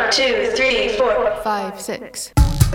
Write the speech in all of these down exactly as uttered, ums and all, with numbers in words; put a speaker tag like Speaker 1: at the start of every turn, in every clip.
Speaker 1: two, three, four,
Speaker 2: five, six.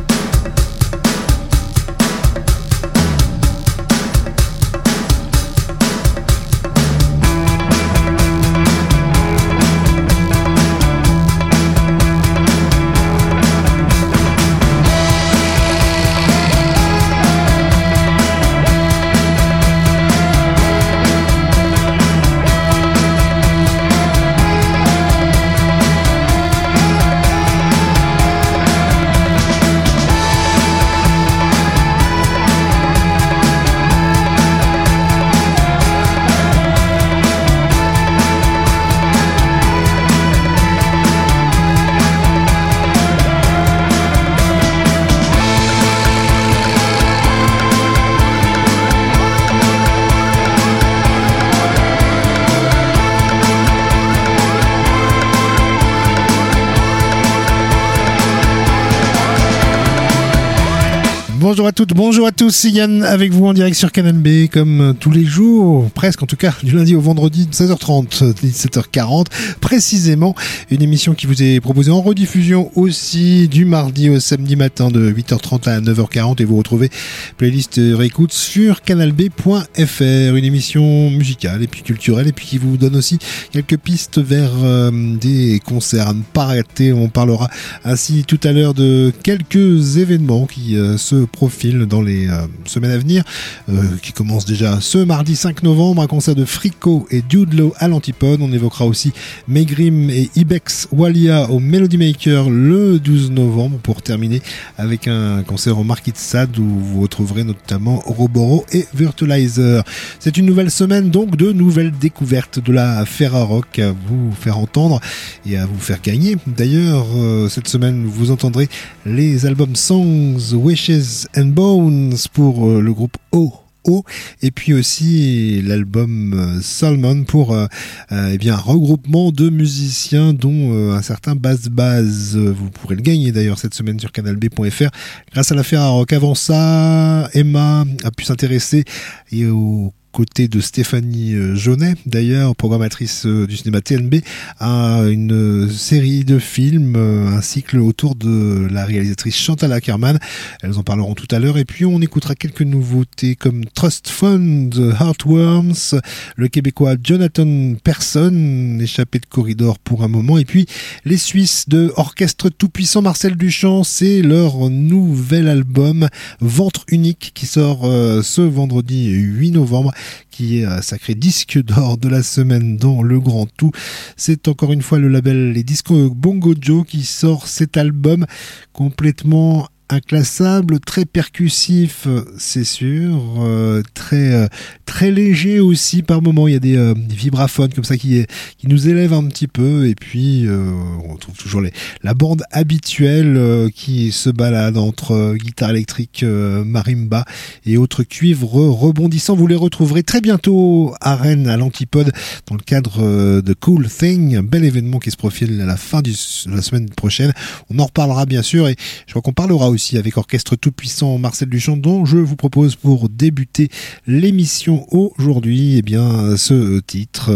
Speaker 3: Bonjour à toutes, bonjour à tous, c'est Yann avec vous en direct sur Canal B comme tous les jours, presque en tout cas, du lundi au vendredi de seize heures trente, dix-sept heures quarante, précisément. Une émission qui vous est proposée en rediffusion aussi du mardi au samedi matin de huit heures trente à neuf heures quarante et vous retrouvez playlist réécoute sur canal b point f r. Une émission musicale et puis culturelle et puis qui vous donne aussi quelques pistes vers euh, des concerts à ne pas rater. On parlera ainsi tout à l'heure de quelques événements qui euh, se profil dans les euh, semaines à venir, euh, qui commence déjà ce mardi cinq novembre, un concert de Frico et Dudlo à l'Antipode. On évoquera aussi Megrim et Ibex Walia au Melody Maker le douze novembre pour terminer avec un concert au Market Sad où vous retrouverez notamment Roboro et Virtualizer. C'est une nouvelle semaine donc de nouvelles découvertes de la Ferrarock à vous faire entendre et à vous faire gagner. D'ailleurs, euh, cette semaine vous entendrez les albums Songs, Wishes and Bones pour euh, le groupe O O et puis aussi l'album euh, Salmon pour euh, euh, eh bien un regroupement de musiciens dont euh, un certain Bass Baz. Vous pourrez le gagner d'ailleurs cette semaine sur canal b point f r grâce à la Ferrarock. Avant ça, Emma a pu s'intéresser et au côté de Stéphanie Jaunet, d'ailleurs programmatrice du cinéma T N B, à une série de films, un cycle autour de la réalisatrice Chantal Akerman. Elles en parleront tout à l'heure. Et puis on écoutera quelques nouveautés comme Trust Fund, Heartworms, le Québécois Jonathan Person, échappé de corridor pour un moment. Et puis les Suisses de Orchestre Tout-Puissant Marcel Duchamp, c'est leur nouvel album Ventre Unique qui sort euh, ce vendredi huit novembre, qui est un sacré disque d'or de la semaine dans le Grand Tout. C'est encore une fois le label Les Discos Bongo Joe qui sort cet album complètement inclassable, très percussif, c'est sûr, euh, très euh, très léger aussi par moments. Il y a des, euh, des vibraphones comme ça qui qui nous élèvent un petit peu et puis euh, on retrouve toujours les, la bande habituelle euh, qui se balade entre euh, guitare électrique, euh, marimba et autres cuivres rebondissants. Vous les retrouverez très bientôt à Rennes, à l'Antipode, dans le cadre euh, de Cool Thing, un bel événement qui se profile à la fin du, de la semaine prochaine. On en reparlera bien sûr et je crois qu'on parlera aussi aussi avec Orchestre Tout-Puissant Marcel Duchamp, dont je vous propose pour débuter l'émission aujourd'hui, eh bien, ce titre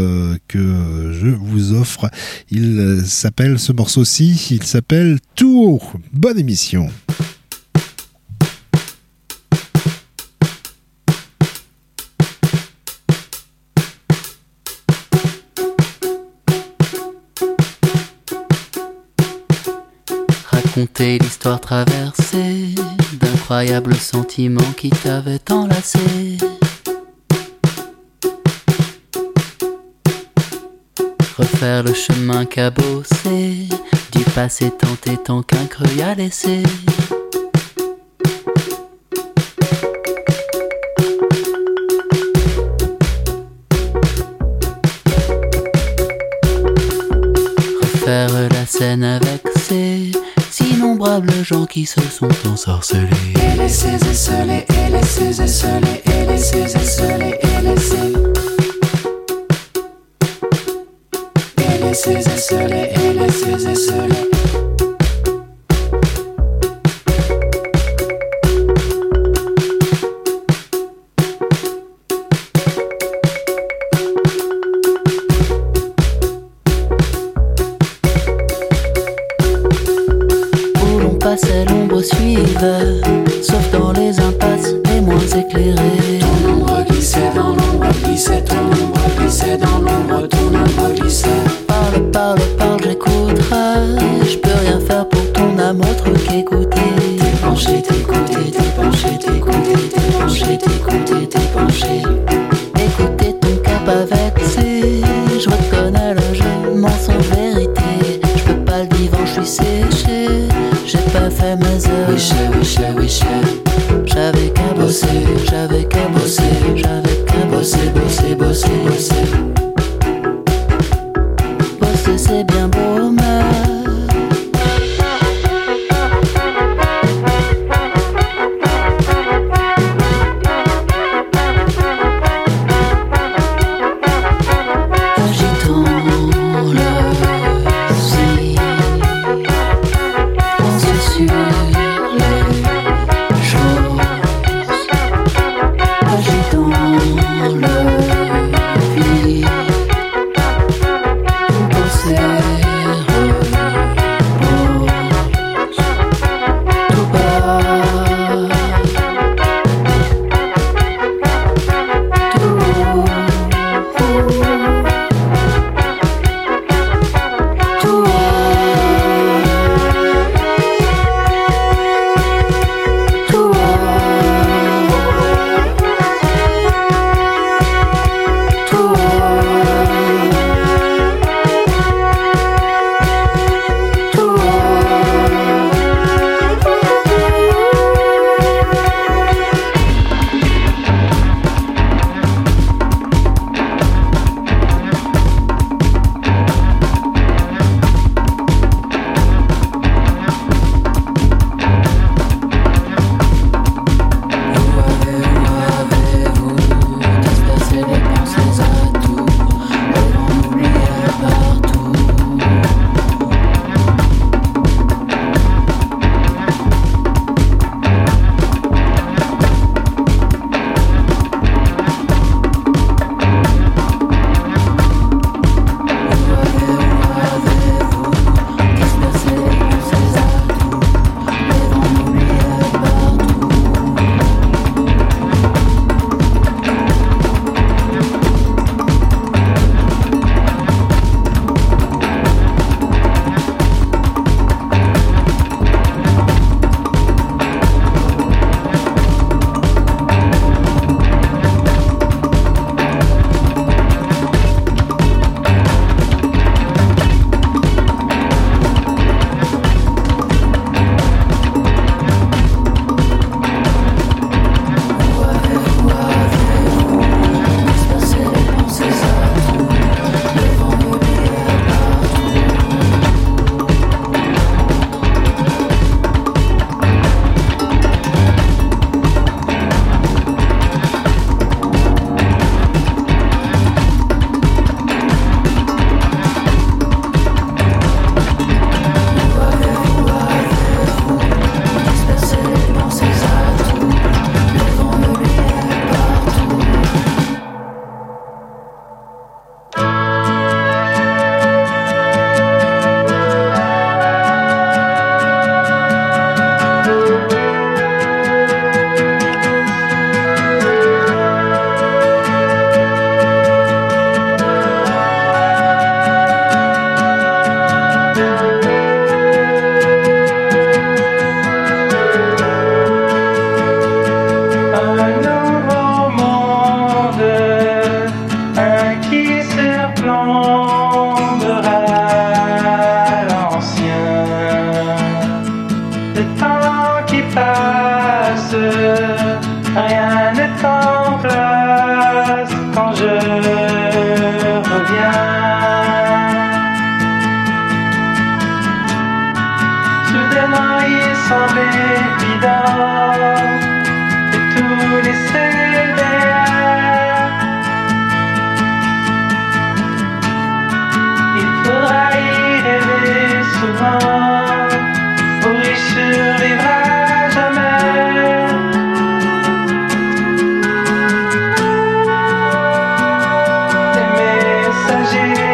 Speaker 3: que je vous offre. Il s'appelle, ce morceau-ci, il s'appelle Tout haut. Bonne émission.
Speaker 4: Raconter l'histoire traversée d'incroyables sentiments qui t'avaient enlacé. Refaire le chemin cabossé du passé tant et tant qu'un creux a laissé. Refaire la scène avec ces innombrables gens qui se sont ensorcelés.
Speaker 5: Et laissez esseler, et laissez esseler, et laissez esseler, et laissez. Et laissez esseler, et laissez esseler.
Speaker 4: passait, l'ombre suivait, sauf dans les impasses les moins éclairées.
Speaker 5: Ton ombre glissait dans l'ombre, glissait, ton ombre glissait dans l'ombre, ton ombre glissait.
Speaker 4: Parle, parle, parle, j'écouterai. Je peux rien faire pour ton âme autre qu'écouter.
Speaker 5: T'es penché, t'écouter, t'es penché, t'écouter, t'es penché, t'écouter, t'es penché.
Speaker 4: Écouter ton cap avec vexé. Je reconnais le jeu, mensonge, vérité. Je peux pas le divan, je suis séché. J'ai pas fait mes heures.
Speaker 5: Wish, wish, wish.
Speaker 4: J'avais qu'à bosser, j'avais qu'à bosser, j'avais qu'à bosser, bosser, bosser, bosser. Bosser c'est bien beau, mais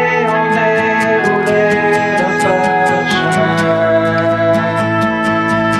Speaker 1: Messagers en air roulés d'un parchemin.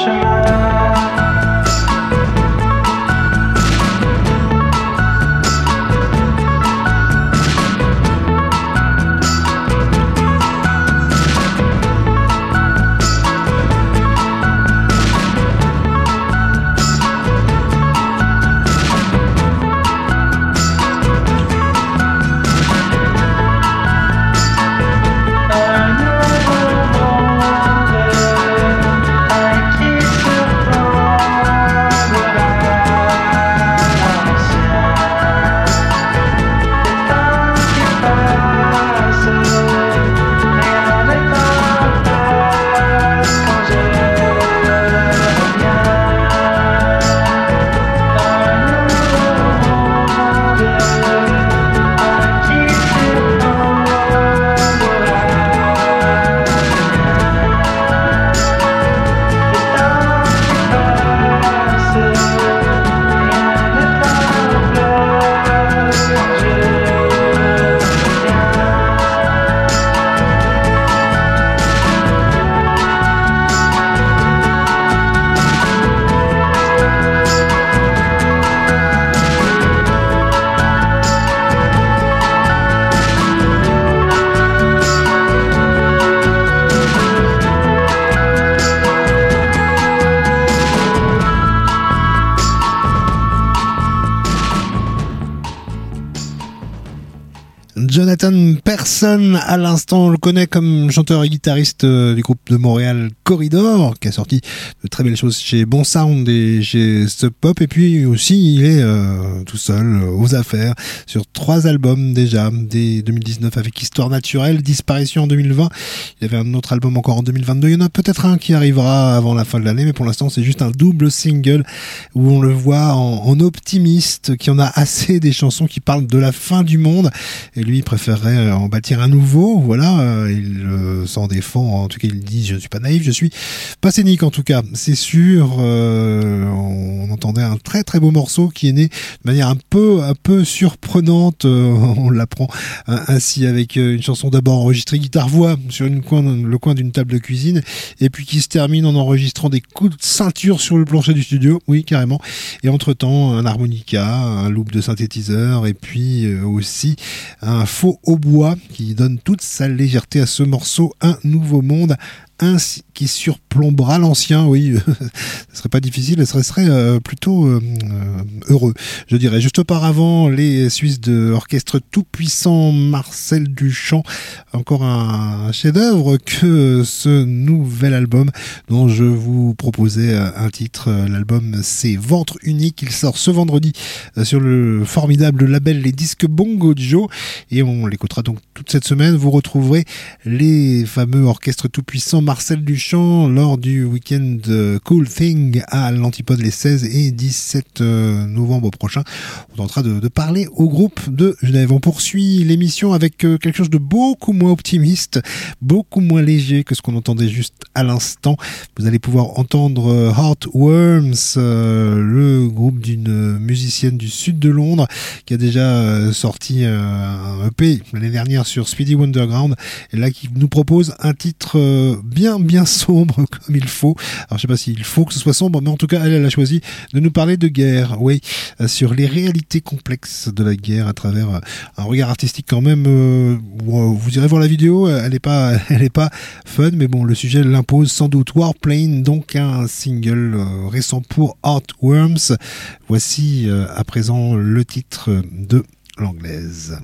Speaker 3: Jonathan Persson, à l'instant, on le connaît comme chanteur et guitariste du groupe de Montréal Corridor, qui a sorti de très belles choses chez Bon Sound et chez Sub Pop. Et puis aussi, il est euh, tout seul aux affaires sur trois albums déjà, dès deux mille dix-neuf avec Histoire Naturelle, Disparition en deux mille vingt. Il y avait un autre album encore en deux mille vingt-deux. Il y en a peut-être un qui arrivera avant la fin de l'année, mais pour l'instant, c'est juste un double single où on le voit en, en optimiste, qui en a assez des chansons qui parlent de la fin du monde. Et lui, il préférerait en bâtir un nouveau. Voilà, euh, il euh, s'en défend. En tout cas, il dit, je ne suis pas naïf, je suis pas cynique en tout cas, c'est sûr. Euh, on entendait un très très beau morceau qui est né de manière un peu un peu surprenante. Euh, on l'apprend hein, ainsi avec une chanson d'abord enregistrée guitare-voix sur une coin, le coin d'une table de cuisine, et puis qui se termine en enregistrant des coups de ceinture sur le plancher du studio. Oui, carrément. Et entre-temps, un harmonica, un loop de synthétiseur, et puis euh, aussi un faux hautbois qui donne toute sa légèreté à ce morceau, Un Nouveau Monde. Un qui surplombera l'ancien, oui, ce serait pas difficile, ce serait euh, plutôt euh, heureux, je dirais. Juste auparavant, les Suisses de l'orchestre tout-puissant Marcel Duchamp, encore un chef-d'œuvre que ce nouvel album dont je vous proposais un titre. L'album, c'est Ventre Unique, il sort ce vendredi sur le formidable label Les Disques Bongo Joe, et on l'écoutera donc toute cette semaine. Vous retrouverez les fameux orchestres tout-puissants Marcel Duchamp lors du week-end Cool Thing à l'Antipode les seize et dix-sept novembre prochains. On tentera de, de parler au groupe de Genève. On poursuit l'émission avec quelque chose de beaucoup moins optimiste, beaucoup moins léger que ce qu'on entendait juste à l'instant. Vous allez pouvoir entendre Heartworms, euh, le groupe d'une musicienne du sud de Londres qui a déjà sorti un E P l'année dernière sur Speedy Wonderground, et là qui nous propose un titre bien bien sombre comme il faut. Alors je sais pas s'il faut que ce soit sombre, mais en tout cas elle, elle a choisi de nous parler de guerre, oui, sur les réalités complexes de la guerre à travers un regard artistique quand même. Euh, vous irez voir la vidéo, elle est pas, elle est pas fun, mais bon, le sujet l'impose sans doute. Warplane, donc un single euh, récent pour Heartworms. Voici euh, à présent le titre de l'anglaise.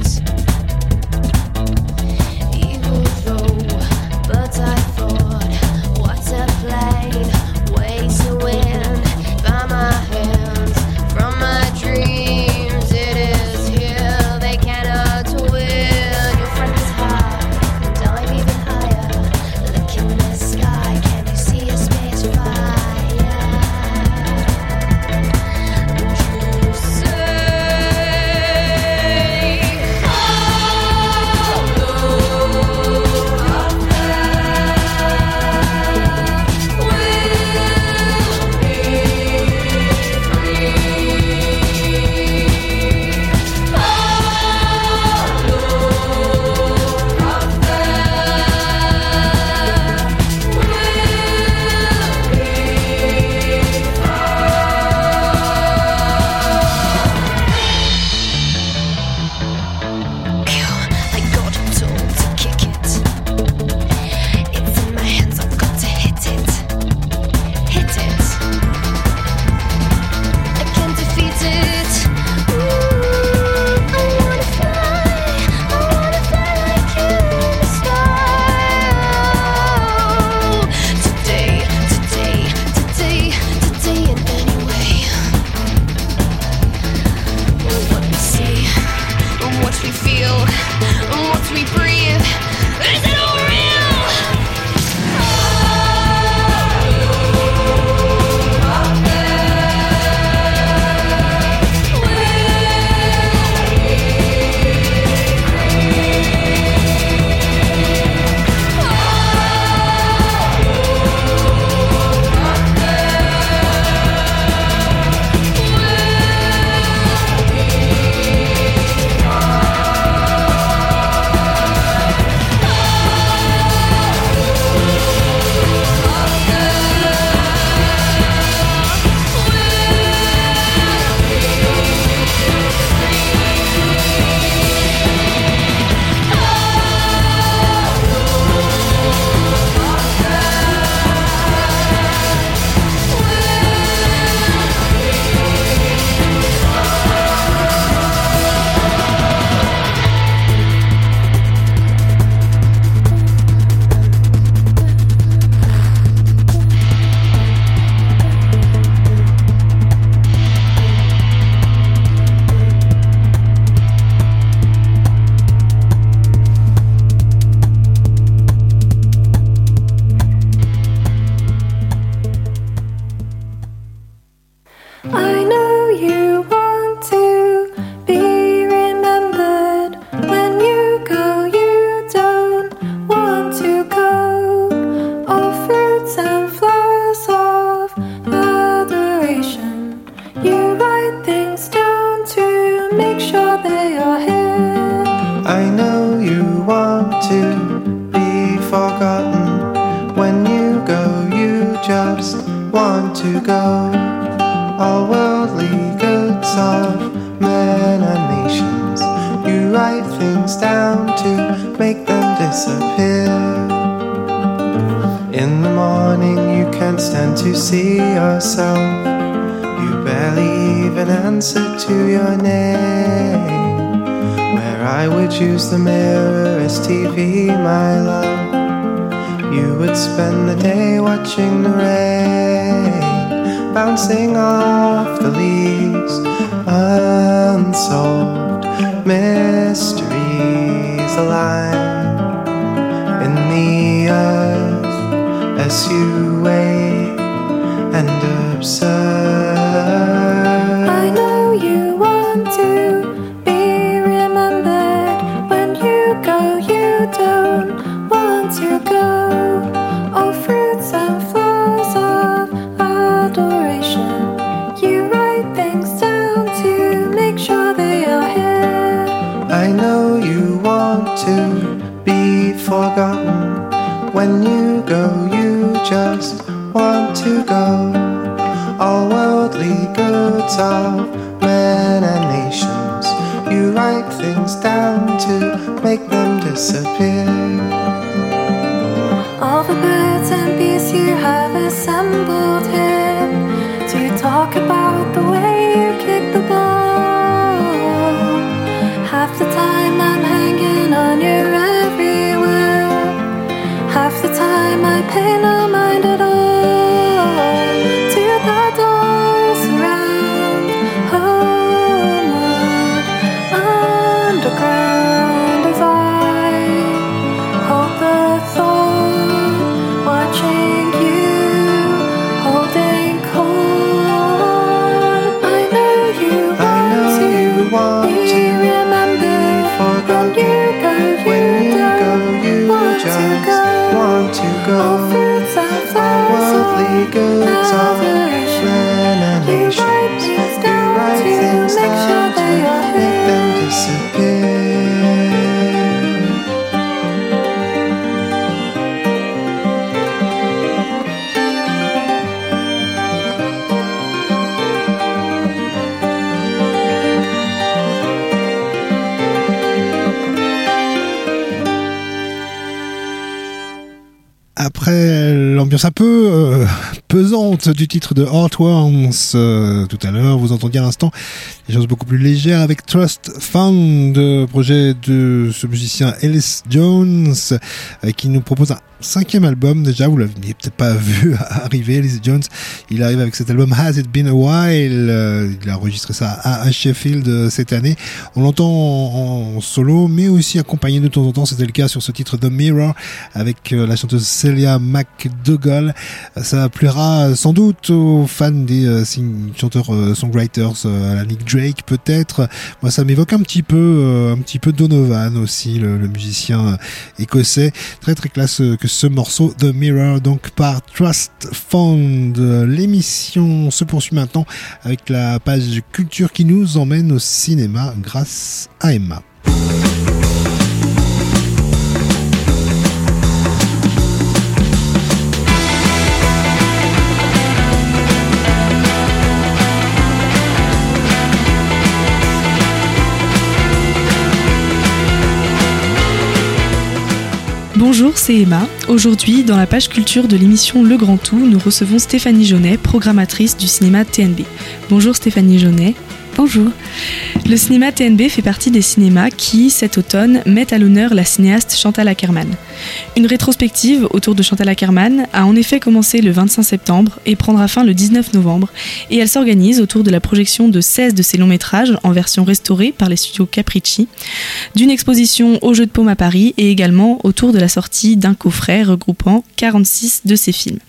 Speaker 1: But I thought what we feel, what we breathe. Is it all real?
Speaker 2: Use the mirror as T V, my love. You would spend the day watching the rain bouncing off the leaves. Unsolved mysteries align in the earth as you wait and observe.
Speaker 6: I know you want to don't want to go. All fruits and flowers of adoration. You write things down to make sure they are here.
Speaker 2: I know you want to be forgotten. When you go, you just want to go. All worldly goods of men and nations. You write things down to make them disappear.
Speaker 6: All the birds and bees you have assembled here to talk about the way you kick the ball. Half the time I'm hanging on you everywhere. Half the time I pay no mind at all to the doors around homeward underground as I hold the thought, watching you holding cold. I know you want to
Speaker 2: want
Speaker 6: be
Speaker 2: to
Speaker 6: remembered.
Speaker 2: When you go, you, when you go, you
Speaker 6: want
Speaker 2: just
Speaker 6: to go.
Speaker 2: want to go.
Speaker 6: All fruits and
Speaker 2: All
Speaker 6: flowers
Speaker 2: worldly
Speaker 6: of
Speaker 2: goods of
Speaker 6: adoration.
Speaker 2: men and
Speaker 6: You
Speaker 2: nations.
Speaker 6: write things
Speaker 2: You
Speaker 6: down
Speaker 2: write
Speaker 6: to
Speaker 2: things
Speaker 6: make sure
Speaker 2: down
Speaker 6: they
Speaker 2: to
Speaker 6: are
Speaker 2: make
Speaker 6: here.
Speaker 2: them disappear.
Speaker 3: Après l'ambiance un peu euh, pesante du titre de Heartworms euh, tout à l'heure. Vous entendiez à l'instant des choses beaucoup plus légères avec Trust Fund, projet de ce musicien Ellis Jones euh, qui nous propose un cinquième album. Déjà, vous l'avez peut-être pas vu arriver, Ellis Jones. Il arrive avec cet album Has It Been a While. Euh, il a enregistré ça à, à Sheffield euh, cette année. On l'entend en, en solo, mais aussi accompagné de temps en temps. C'était le cas sur ce titre The Mirror avec euh, la chanteuse Celia McDougall. Ça plaira sans doute aux fans des euh, sing- chanteurs euh, songwriters euh, à la Nick Drake peut-être. Moi, ça m'évoque un petit peu, euh, un petit peu Donovan aussi, le, le musicien euh, écossais. Très très classe euh, que ce morceau The Mirror, donc par Trust Fund. L'émission se poursuit maintenant avec la page culture qui nous emmène au cinéma grâce à Emma.
Speaker 7: Bonjour, c'est Emma. Aujourd'hui, dans la page culture de l'émission Le Grand Tout, nous recevons Stéphanie Jaunet, programmatrice du cinéma T N B. Bonjour Stéphanie Jaunet.
Speaker 8: Bonjour.
Speaker 7: Le cinéma T N B fait partie des cinémas qui, cet automne, mettent à l'honneur la cinéaste Chantal Akerman. Une rétrospective autour de Chantal Akerman a en effet commencé le vingt-cinq septembre et prendra fin le dix-neuf novembre, et elle s'organise autour de la projection de seize de ses longs métrages en version restaurée par les studios Capricci, d'une exposition au Jeu de Paume à Paris et également autour de la sortie d'un coffret regroupant quarante-six de ses films.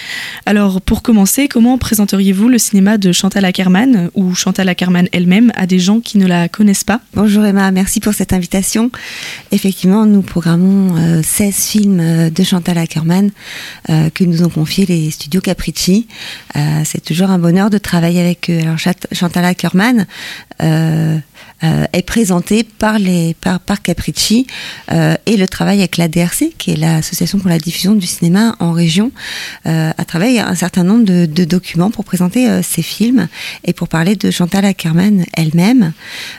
Speaker 7: Alors, pour commencer, comment présenteriez-vous le cinéma de Chantal Akerman ou Chantal Akerman elle-même à des gens qui ne la connaissent pas ?
Speaker 8: Bonjour Emma, merci pour cette invitation. Effectivement, nous programmons euh, seize films euh, de Chantal Akerman euh, que nous ont confiés les studios Capricci. Euh, c'est toujours un bonheur de travailler avec eux. Alors, Chantal Akerman euh, euh, est présentée par, les, par, par Capricci euh, et le travail avec l'A D R C, qui est l'Association pour la diffusion du cinéma en région, euh, à travers un certain nombre de, de documents pour présenter euh, ces films et pour parler de Chantal Akerman elle-même.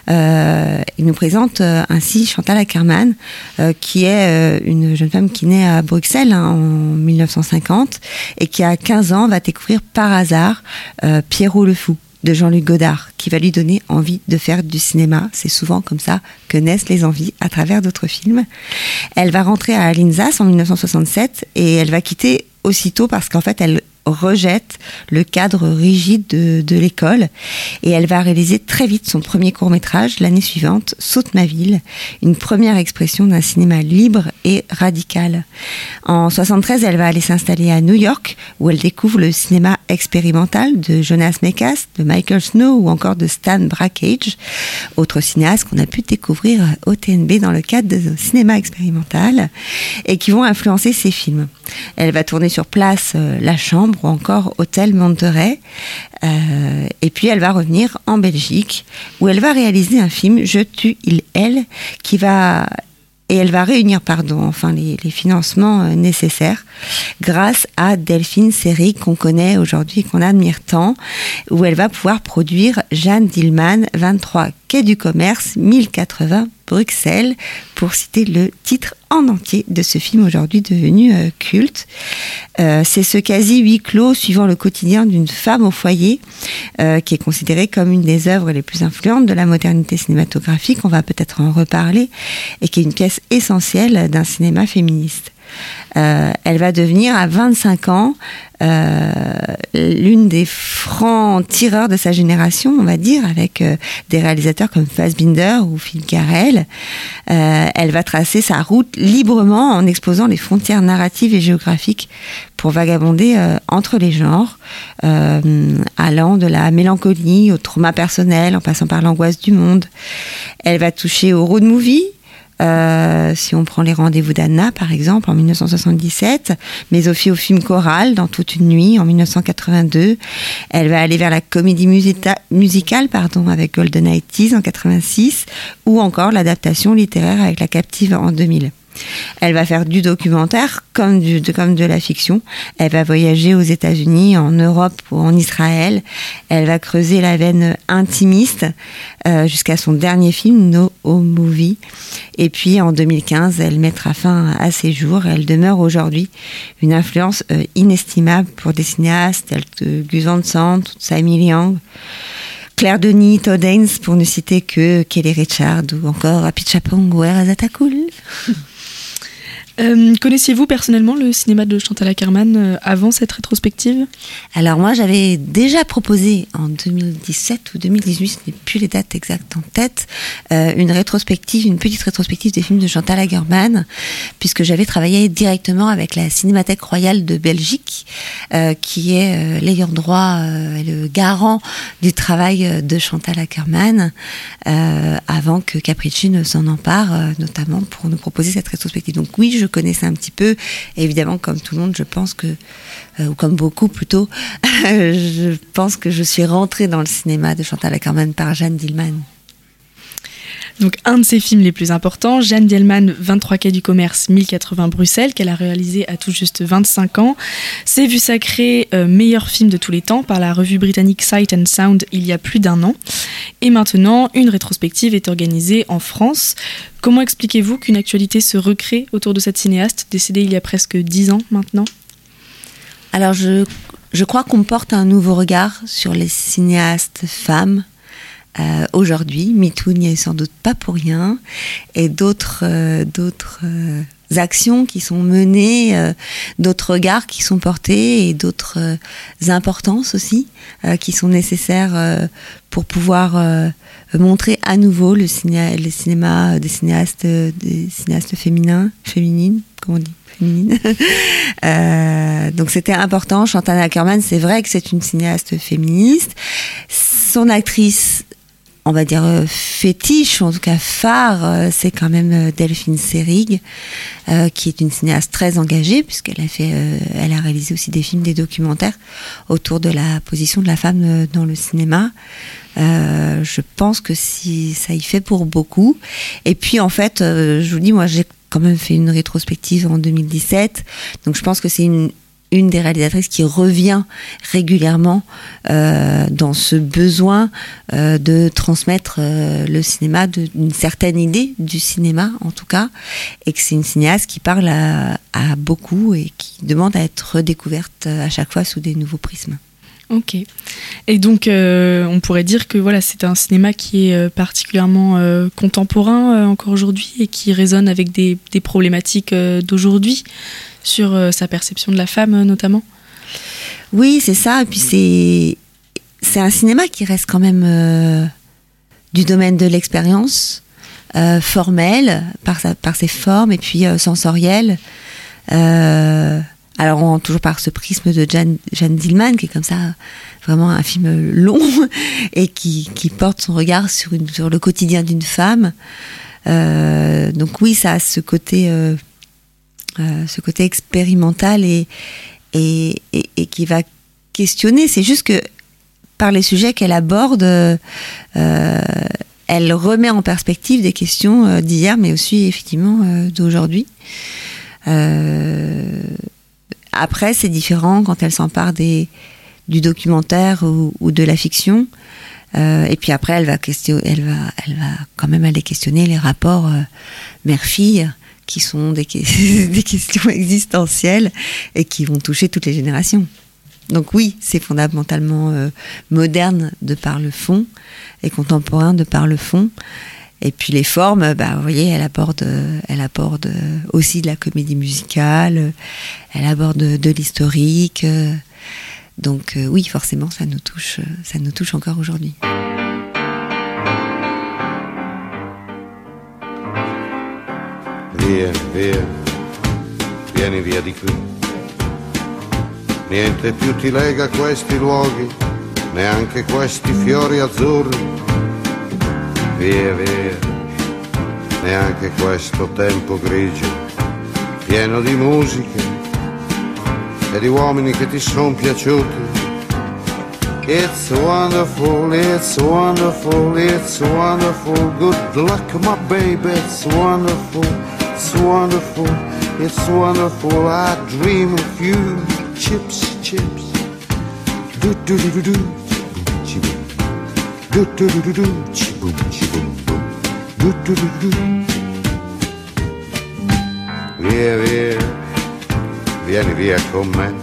Speaker 8: Euh, il nous présente euh, ainsi Chantal Akerman, euh, qui est euh, une jeune femme qui naît à Bruxelles hein, en mille neuf cent cinquante et qui à quinze ans va découvrir par hasard euh, Pierrot le Fou de Jean-Luc Godard, qui va lui donner envie de faire du cinéma. C'est souvent comme ça que naissent les envies à travers d'autres films. Elle va rentrer à l'INSAS en mille neuf cent soixante-sept et elle va quitter aussitôt parce qu'en fait elle rejette le cadre rigide de, de l'école et elle va réaliser très vite son premier court-métrage l'année suivante, Saute ma ville, une première expression d'un cinéma libre et radical. En soixante-treize, elle va aller s'installer à New York où elle découvre le cinéma expérimental de Jonas Mekas, de Michael Snow ou encore de Stan Brakhage, autre cinéaste qu'on a pu découvrir au T N B dans le cadre de cinéma expérimental et qui vont influencer ses films. Elle va tourner sur place euh, La Chambre ou encore Hôtel Monterey. Euh, et puis elle va revenir en Belgique où elle va réaliser un film Je tue, il, elle, qui va... Et elle va réunir pardon, enfin, les, les financements euh, nécessaires grâce à Delphine Seyrig qu'on connaît aujourd'hui et qu'on admire tant, où elle va pouvoir produire Jeanne Dillman, vingt-trois quai du Commerce, mille quatre-vingts Bruxelles, pour citer le titre en entier de ce film aujourd'hui devenu euh, culte. Euh, c'est ce quasi huis clos suivant le quotidien d'une femme au foyer euh, qui est considérée comme une des œuvres les plus influentes de la modernité cinématographique, on va peut-être en reparler, et qui est une pièce essentielle d'un cinéma féministe. Euh, elle va devenir à vingt-cinq ans euh, l'une des francs tireurs de sa génération, on va dire, avec euh, des réalisateurs comme Fassbinder ou Phil Garrel. Euh, elle va tracer sa route librement en exposant les frontières narratives et géographiques pour vagabonder euh, entre les genres, euh, allant de la mélancolie au trauma personnel, en passant par l'angoisse du monde. Elle va toucher au road movie, Euh, si on prend les rendez-vous d'Anna, par exemple, en mille neuf cent soixante-dix-sept, mais aussi au film choral dans Toute une nuit, en mille neuf cent quatre-vingt-deux. Elle va aller vers la comédie musita- musicale pardon, avec Golden Nighties en quatre-vingt-six, ou encore l'adaptation littéraire avec La Captive en deux mille. Elle va faire du documentaire comme, du, de, comme de la fiction. Elle va voyager aux États-Unis, en Europe ou en Israël. Elle va creuser la veine intimiste euh, jusqu'à son dernier film, No Home Movie. Et puis en deux mille quinze, elle mettra fin à ses jours. Elle demeure aujourd'hui une influence euh, inestimable pour des cinéastes tels que Gus Van Sant, Sammy Liang, Claire Denis, Todd Haynes, pour ne citer que Kelly Richard ou encore Apichatpong ou Erazat Akul.
Speaker 7: Euh, connaissiez-vous personnellement le cinéma de Chantal Akerman euh, avant cette rétrospective ?
Speaker 8: Alors moi, j'avais déjà proposé en deux mille dix-sept ou deux mille dix-huit, je n'ai plus les dates exactes en tête, euh, une rétrospective, une petite rétrospective des films de Chantal Akerman, puisque j'avais travaillé directement avec la Cinémathèque royale de Belgique, euh, qui est euh, l'ayant droit euh, et le garant du travail de Chantal Akerman, euh, avant que Capricci ne s'en empare, euh, notamment pour nous proposer cette rétrospective. Donc oui, je connaissais un petit peu, et évidemment comme tout le monde, je pense que, euh, ou comme beaucoup plutôt, je pense que je suis rentrée dans le cinéma de Chantal Akerman par Jeanne Dielman.
Speaker 7: Donc un de ses films les plus importants, Jeanne Dielman, vingt-trois quai du Commerce, mille quatre-vingts Bruxelles, qu'elle a réalisé à tout juste vingt-cinq ans, s'est vu sacré euh, meilleur film de tous les temps par la revue britannique Sight and Sound il y a plus d'un an. Et maintenant, une rétrospective est organisée en France. Comment expliquez-vous qu'une actualité se recrée autour de cette cinéaste, décédée il y a presque dix ans maintenant ?
Speaker 8: Alors je, je crois qu'on porte un nouveau regard sur les cinéastes femmes. Euh, aujourd'hui, MeToo n'y est sans doute pas pour rien, et d'autres, euh, d'autres euh, actions qui sont menées, euh, d'autres regards qui sont portés, et d'autres euh, importances aussi euh, qui sont nécessaires euh, pour pouvoir euh, montrer à nouveau le, ciné- le cinéma des cinéastes, des cinéastes féminins, féminines, comment on dit ? Féminine. euh, donc c'était important. Chantal Akerman, c'est vrai que c'est une cinéaste féministe. Son actrice, on va dire euh, fétiche, ou en tout cas phare, euh, c'est quand même euh, Delphine Seyrig, euh, qui est une cinéaste très engagée, puisqu'elle a fait, euh, elle a réalisé aussi des films, des documentaires autour de la position de la femme euh, dans le cinéma. Euh, je pense que si ça y fait pour beaucoup. Et puis en fait, euh, je vous dis, moi j'ai quand même fait une rétrospective en deux mille dix-sept, donc je pense que c'est une une des réalisatrices qui revient régulièrement euh, dans ce besoin euh, de transmettre euh, le cinéma, de, d'une certaine idée du cinéma en tout cas, et que c'est une cinéaste qui parle à, à beaucoup et qui demande à être redécouverte à chaque fois sous des nouveaux prismes.
Speaker 7: Ok. Et donc, euh, on pourrait dire que voilà, c'est un cinéma qui est particulièrement euh, contemporain euh, encore aujourd'hui et qui résonne avec des, des problématiques euh, d'aujourd'hui sur euh, sa perception de la femme euh, notamment.
Speaker 8: Oui, c'est ça. Et puis c'est c'est un cinéma qui reste quand même euh, du domaine de l'expérience euh, formelle par sa, par ses formes et puis euh, sensorielle. Euh, Alors, on, toujours par ce prisme de Jeanne, Jeanne Dielman, qui est comme ça, vraiment un film long, et qui, qui porte son regard sur, une, sur le quotidien d'une femme. Euh, donc oui, ça a ce côté, euh, euh, ce côté expérimental et, et, et, et qui va questionner. C'est juste que, par les sujets qu'elle aborde, euh, elle remet en perspective des questions d'hier, mais aussi, effectivement, euh, d'aujourd'hui. Euh... Après, c'est différent quand elle s'empare des, du documentaire ou, ou de la fiction. Euh, et puis après, elle va, question, elle, va, elle va quand même aller questionner les rapports euh, mère-fille, qui sont des, des questions existentielles et qui vont toucher toutes les générations. Donc oui, c'est fondamentalement euh, moderne de par le fond et contemporain de par le fond. Et puis les formes, bah, vous voyez, elle aborde, elle aborde aussi de la comédie musicale, elle aborde de, de l'historique. Donc euh, oui, forcément, ça nous touche, ça nous touche encore aujourd'hui.
Speaker 9: Via, via, vieni via di qui. Niente più ti lega questi luoghi, neanche questi fiori azzurri. Via, via, neanche questo tempo grigio, pieno di musiche e di uomini che ti son piaciuti. It's wonderful, it's wonderful, it's wonderful. Good luck, my baby, it's wonderful. it's wonderful, it's wonderful. I dream of you, chips, chips. Do do do do do, chiboom, do do do do do, chiboom, chiboom, boom, do do do do. Via, via, vieni via con me.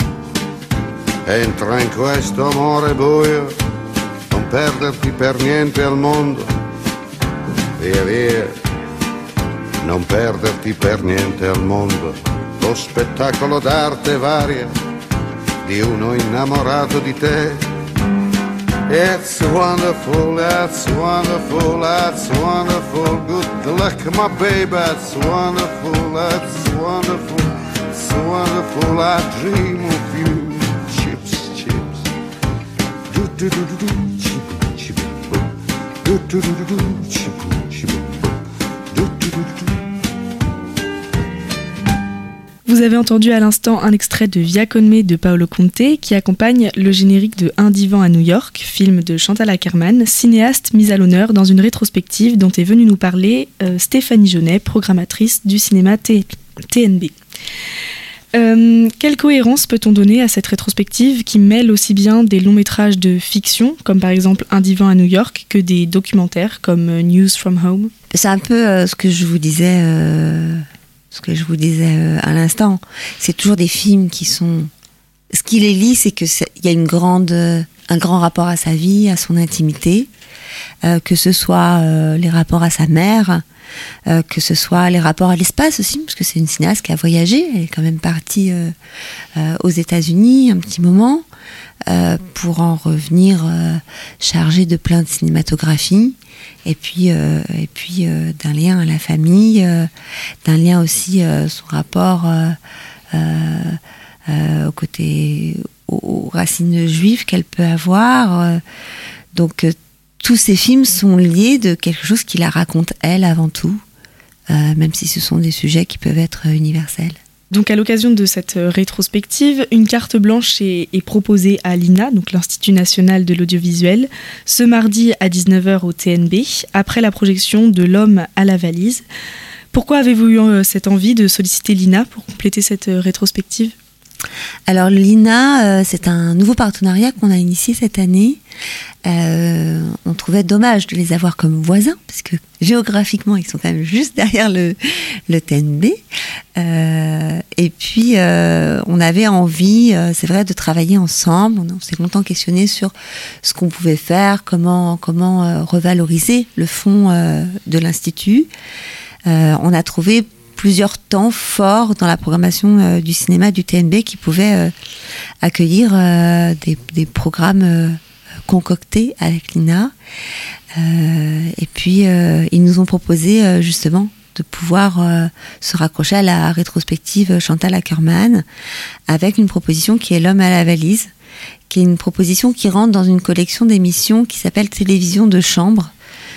Speaker 9: Entra in questo amore buio, non perderti per niente al mondo. Via, via, non perderti per niente al mondo. Lo spettacolo d'arte varia di uno innamorato di te. It's wonderful, it's wonderful, it's wonderful. Good luck, my baby, it's wonderful, it's wonderful, it's wonderful. I dream of you, chips, chips. Do do do do do, chip, chip, boom. Do do do do do, chip, chip, boom. Do do do do do.
Speaker 7: Vous avez entendu à l'instant un extrait de Via con me de Paolo Conte qui accompagne le générique de Un divan à New York, film de Chantal Akerman, cinéaste mise à l'honneur dans une rétrospective dont est venue nous parler euh, Stéphanie Jeunet, programmatrice du cinéma T- TNB. Euh, quelle cohérence peut-on donner à cette rétrospective qui mêle aussi bien des longs métrages de fiction, comme par exemple Un divan à New York, que des documentaires comme euh, News from Home ?
Speaker 8: C'est un peu euh, ce que je vous disais... Euh... Ce que je vous disais euh, à l'instant, c'est toujours des films qui sont... Ce qui les lie, c'est qu'il y a une grande, euh, un grand rapport à sa vie, à son intimité, euh, que ce soit euh, les rapports à sa mère, euh, que ce soit les rapports à l'espace aussi, parce que c'est une cinéaste qui a voyagé, elle est quand même partie euh, euh, aux États-Unis un petit moment, euh, pour en revenir euh, chargée de plein de cinématographie. Et puis, euh, et puis euh, d'un lien à la famille, euh, d'un lien aussi euh, son rapport euh, euh, euh, au côté, aux, aux racines juives qu'elle peut avoir. Euh, donc, euh, tous ces films sont liés de quelque chose qui la raconte elle avant tout, euh, même si ce sont des sujets qui peuvent être universels.
Speaker 7: Donc à l'occasion de cette rétrospective, une carte blanche est, est proposée à l'I N A, donc l'Institut National de l'Audiovisuel, ce mardi à dix-neuf heures au T N B, après la projection de L'Homme à la valise. Pourquoi avez-vous eu euh, cette envie de solliciter l'I N A pour compléter cette euh, rétrospective ?
Speaker 8: Alors l'I N A, euh, c'est un nouveau partenariat qu'on a initié cette année. Euh, on trouvait dommage de les avoir comme voisins, parce que géographiquement, ils sont quand même juste derrière le, le T N B. Euh, et puis, euh, on avait envie, euh, c'est vrai, de travailler ensemble. On, on s'est longtemps questionné sur ce qu'on pouvait faire, comment, comment euh, revaloriser le fonds euh, de l'Institut. Euh, on a trouvé plusieurs temps forts dans la programmation euh, du cinéma du T N B qui pouvaient euh, accueillir euh, des, des programmes euh, concoctés avec l'I N A. Euh, et puis, euh, ils nous ont proposé euh, justement de pouvoir euh, se raccrocher à la rétrospective Chantal Akerman avec une proposition qui est L'Homme à la valise, qui est une proposition qui rentre dans une collection d'émissions qui s'appelle Télévision de chambre.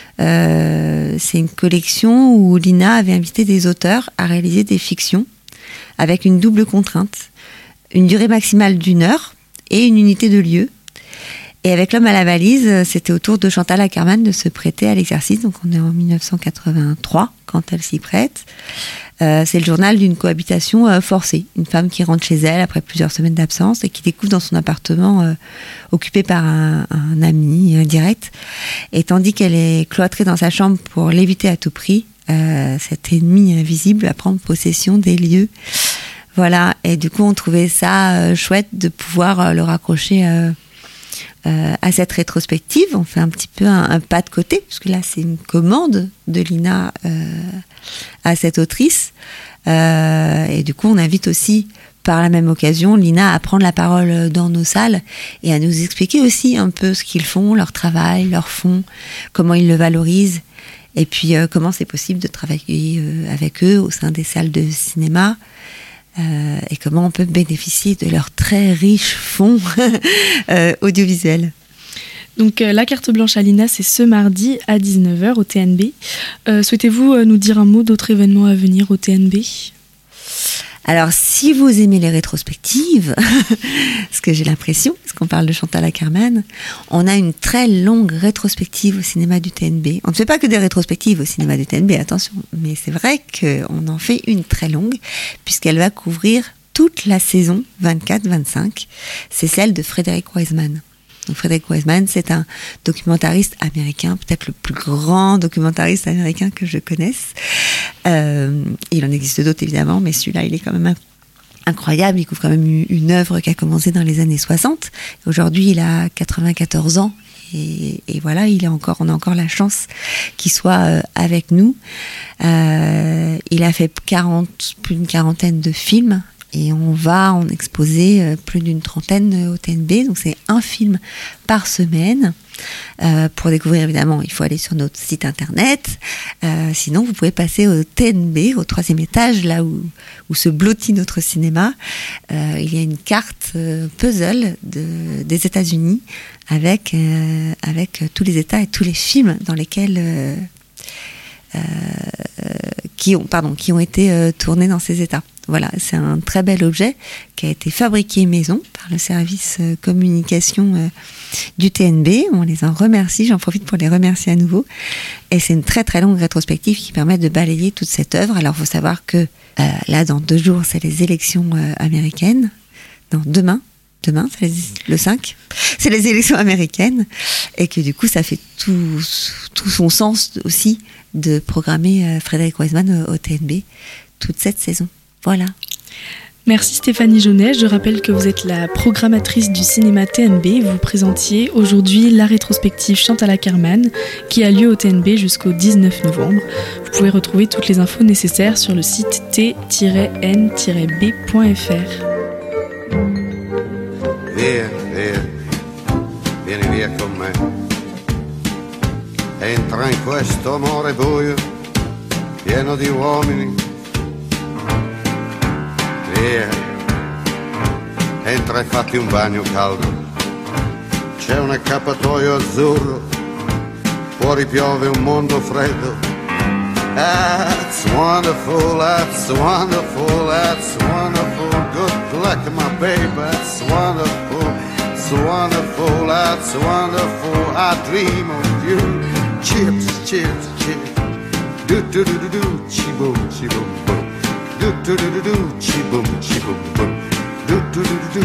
Speaker 8: Euh, c'est une collection où l'I N A avait invité des auteurs à réaliser des fictions avec une double contrainte, une durée maximale d'une heure et une unité de lieu. Et avec L'Homme à la valise, c'était au tour de Chantal Akerman de se prêter à l'exercice. Donc on est en dix-neuf cent quatre-vingt-trois quand elle s'y prête. Euh, c'est le journal d'une cohabitation euh, forcée. Une femme qui rentre chez elle après plusieurs semaines d'absence et qui découvre dans son appartement euh, occupé par un, un ami indirect. Et tandis qu'elle est cloîtrée dans sa chambre pour l'éviter à tout prix, euh, cet ennemi invisible va prendre possession des lieux. Voilà. Et du coup, on trouvait ça euh, chouette de pouvoir euh, le raccrocher euh, Euh, à cette rétrospective. On fait un petit peu un, un pas de côté, parce que là c'est une commande de l'I N A euh, à cette autrice, euh, et du coup on invite aussi par la même occasion l'I N A à prendre la parole dans nos salles et à nous expliquer aussi un peu ce qu'ils font, leur travail, leur fond, comment ils le valorisent, et puis euh, comment c'est possible de travailler euh, avec eux au sein des salles de cinéma. Euh, et comment on peut bénéficier de leur très riche fonds euh, audiovisuel.
Speaker 7: Donc euh, la carte blanche à l'I N A, c'est ce mardi à dix-neuf heures au T N B. Euh, souhaitez-vous euh, nous dire un mot d'autres événements à venir au T N B ?
Speaker 8: Alors, si vous aimez les rétrospectives, ce que j'ai l'impression, parce qu'on parle de Chantal Akerman, on a une très longue rétrospective au cinéma du T N B. On ne fait pas que des rétrospectives au cinéma du T N B, attention, mais c'est vrai qu'on en fait une très longue, puisqu'elle va couvrir toute la saison vingt-quatre vingt-cinq. C'est celle de Frederick Wiseman. Donc Frederick Wiseman, c'est un documentariste américain, peut-être le plus grand documentariste américain que je connaisse. Euh, il en existe d'autres évidemment, mais celui-là, il est quand même incroyable. Il couvre quand même une, une œuvre qui a commencé dans les années soixante. Aujourd'hui, il a quatre-vingt-quatorze ans. Et, et voilà, il est encore, on a encore la chance qu'il soit euh, avec nous. Euh, il a fait quarante, plus d'une quarantaine de films. Et on va en exposer euh, plus d'une trentaine au T N B. Donc c'est un film par semaine. Euh, pour découvrir, évidemment, il faut aller sur notre site internet. Euh, sinon, vous pouvez passer au T N B, au troisième étage, là où, où se blottit notre cinéma. Euh, il y a une carte euh, puzzle de, des États-Unis avec, euh, avec tous les États et tous les films dans lesquels... Euh, euh, qui ont, pardon, qui ont été euh, tournés dans ces États. Voilà, c'est un très bel objet qui a été fabriqué maison par le service euh, communication euh, du T N B. On les en remercie, j'en profite pour les remercier à nouveau. Et c'est une très très longue rétrospective qui permet de balayer toute cette œuvre. Alors, il faut savoir que euh, là, dans deux jours, c'est les élections euh, américaines. Non, demain. Demain, c'est les, le cinq, c'est les élections américaines, et que du coup, ça fait tout, tout son sens aussi de programmer euh, Frederick Wiseman au, au T N B toute cette saison. Voilà.
Speaker 7: Merci Stéphanie Jaunet. Je rappelle que vous êtes la programmatrice du cinéma T N B. Vous présentiez aujourd'hui la rétrospective Chantal Akerman qui a lieu au T N B jusqu'au dix-neuf novembre. Vous pouvez retrouver toutes les infos nécessaires sur le site t n b point f r.
Speaker 9: Via, via, vieni via con me. Entra in questo amore buio, pieno di uomini. Via, entra e fatti un bagno caldo. C'è un accappatoio azzurro, fuori piove un mondo freddo. That's wonderful, that's wonderful, that's wonderful. Good luck, my baby, that's wonderful, it's wonderful, that's wonderful. I dream of you. Chips, chips, chips. Do do do do do, chi boom, chi boom boom. Do do do do do, chi boom, chi boom boom. Do do do do do.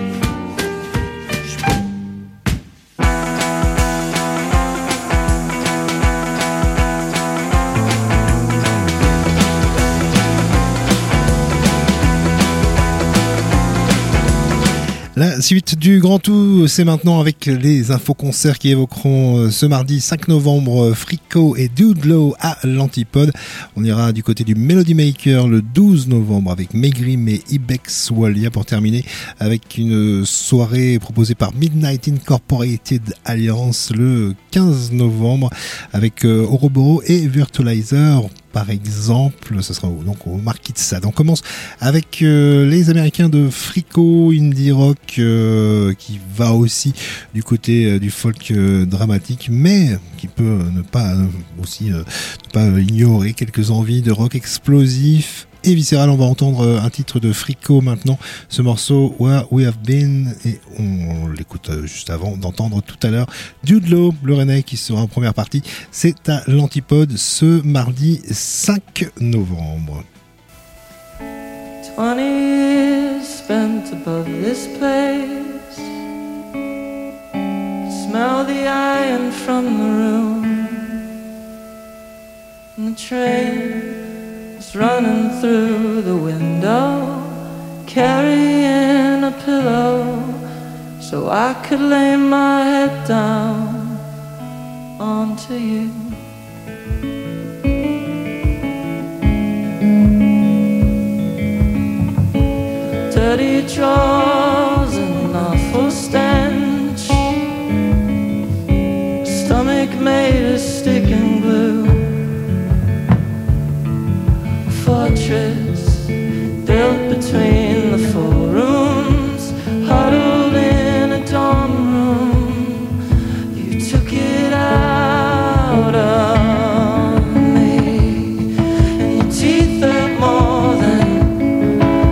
Speaker 3: La suite du Grand Tout, c'est maintenant avec les infos-concerts qui évoqueront ce mardi cinq novembre Frico et Dude Low à l'Antipode. On ira du côté du Melody Maker le douze novembre avec Megrim et Ibex Walia pour terminer avec une soirée proposée par Midnight Incorporated Alliance le quinze novembre avec Ouroboros et Virtualizer. Par exemple, ce sera au, donc au Marquis de Sade. On commence avec euh, les Américains de Frico, indie rock, euh, qui va aussi du côté euh, du folk euh, dramatique, mais qui peut ne pas euh, aussi euh, ne pas euh, ignorer quelques envies de rock explosif et viscéral. On va entendre un titre de Frico maintenant, ce morceau Where We Have Been, et on, on l'écoute juste avant d'entendre tout à l'heure Dude Low, le Rennais qui sera en première partie. C'est à l'Antipode ce mardi cinq novembre.
Speaker 10: Twenty years spent above this place. Smell the iron from the room. And the train running through the window, carrying a pillow so I could lay my head down onto you. Dirty drawers and an awful stench, stomach made of stick and glue. Fortress built between the four rooms, huddled in a dorm room. You took it out of me, and your teeth hurt more than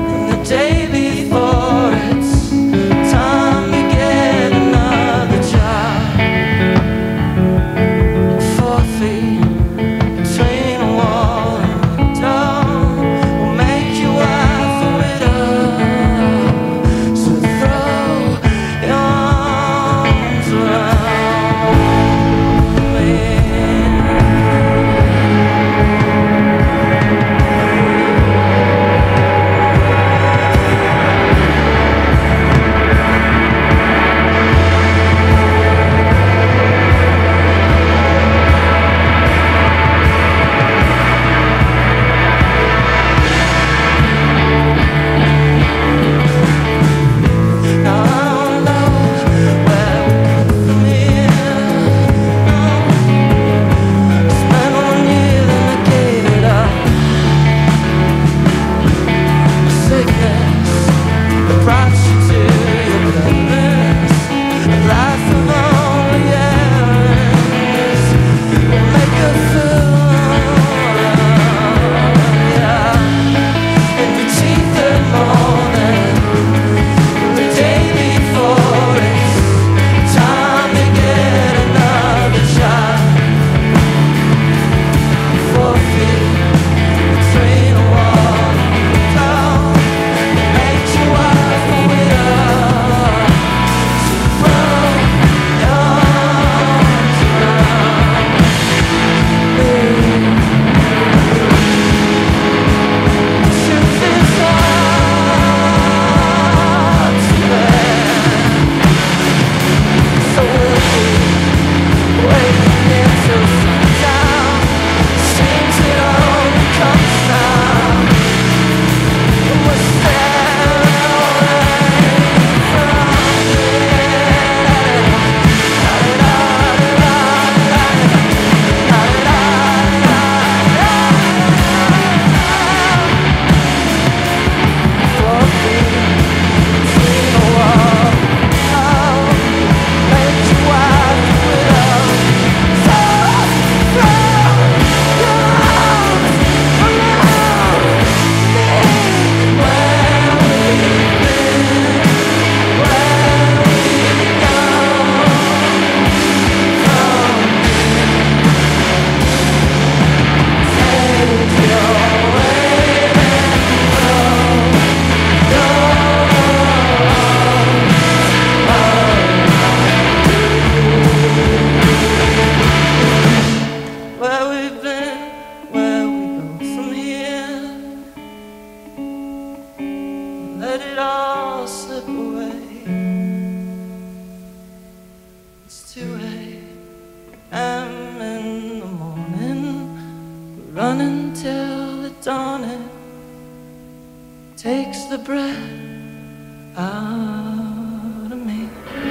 Speaker 10: until the dawning takes the breath out of me.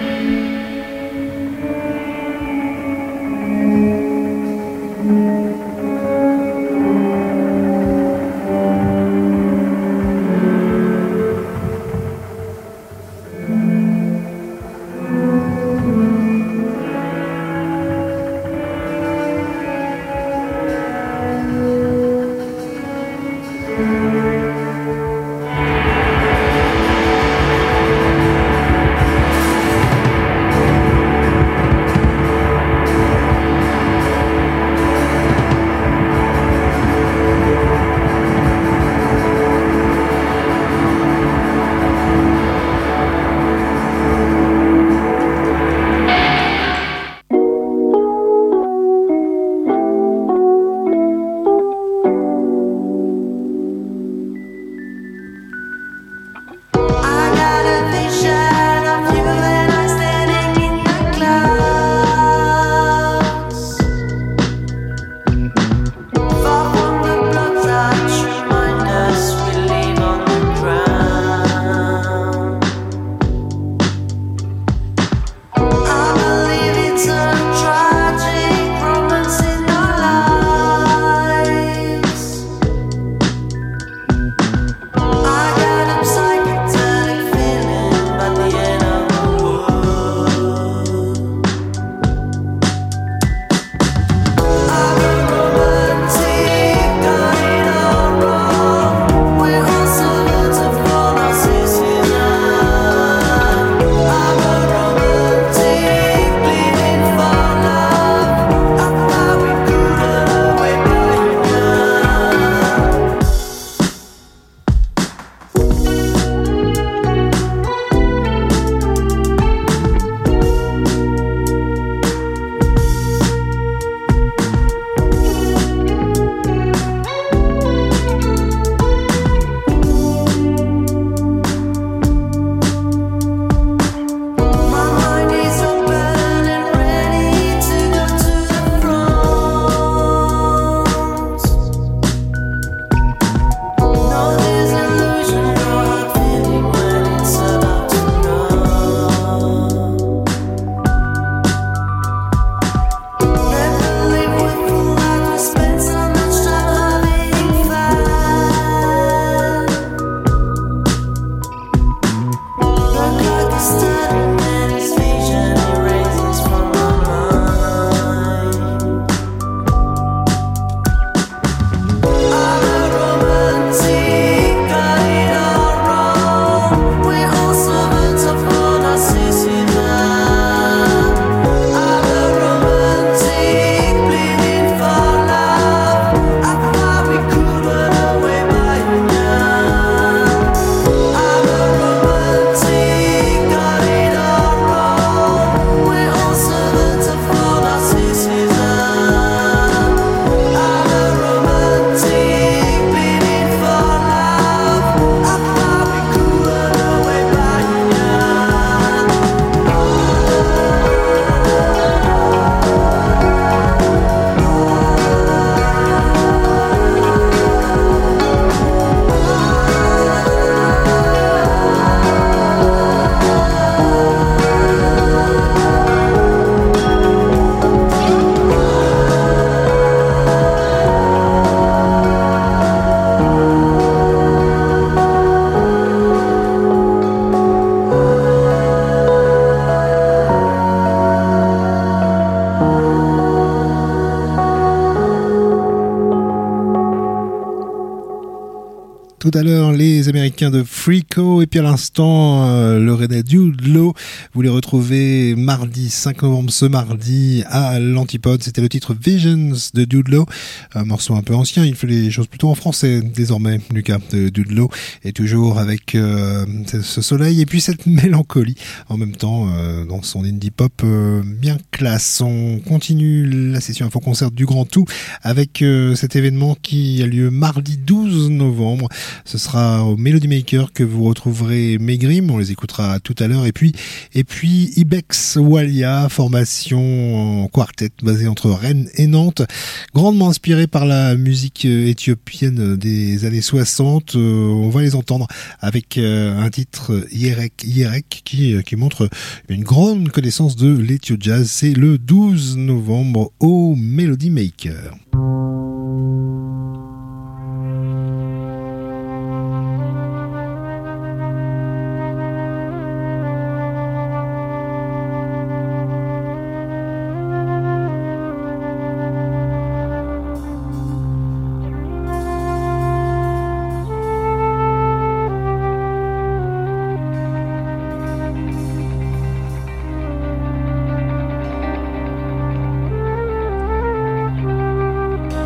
Speaker 3: tout à l'heure les Américains de Freako et puis à l'instant euh, le René Dudlow. Vous les retrouvez mardi cinq novembre, ce mardi à l'Antipode. C'était le titre Visions de Dudlow, un morceau un peu ancien. Il fait les choses plutôt en français désormais, Lucas de Dudlow, et toujours avec euh, ce soleil et puis cette mélancolie en même temps euh, dans son indie pop euh, bien classe. On continue la session info concert du Grand Tout avec euh, cet événement qui a lieu mardi douze novembre Ce sera au Melody Maker que vous retrouverez Megrim, on les écoutera tout à l'heure, et puis et puis Ibex Walia, formation en quartet basée entre Rennes et Nantes, grandement inspirée par la musique éthiopienne des années soixante. On va les entendre avec un titre Yerek Yerek qui qui montre une grande connaissance de l'Ethio Jazz. C'est le douze novembre au Melody Maker.
Speaker 6: Thank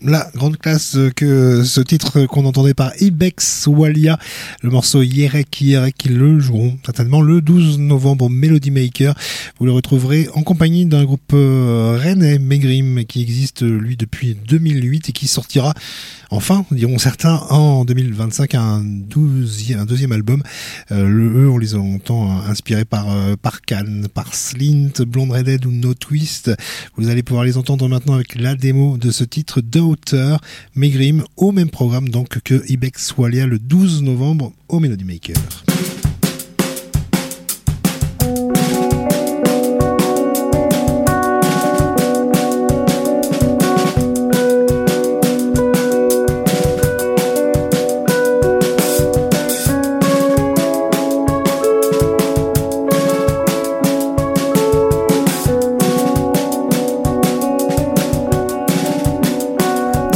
Speaker 3: la grande classe que ce titre qu'on entendait par Ibex Walia, le morceau Yerek Yerek, qui le joueront certainement le douze novembre au Melody Maker. Vous le retrouverez en compagnie d'un groupe euh, rennais, Megrim, qui existe lui depuis deux mille huit et qui sortira enfin, diront certains, en deux mille vingt-cinq un, douzième, un deuxième album. Euh, le, eux, on les entend inspirés par, euh, par Cannes, par Slint, Blonde Redhead ou No Twist. Vous allez pouvoir les entendre maintenant avec la démo de ce titre d'auteur, Megrim, au même programme donc que Ibex Walia le douze novembre au Melody Maker.